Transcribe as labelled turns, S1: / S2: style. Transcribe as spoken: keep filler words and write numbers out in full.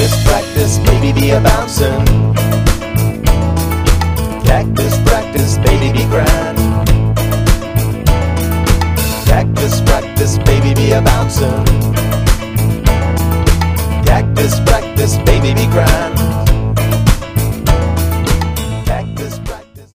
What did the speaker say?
S1: Cactus practice, baby be a bouncin'. Cactus practice, baby be grand. Cactus practice, baby be a bouncin'. Cactus practice, baby be grand.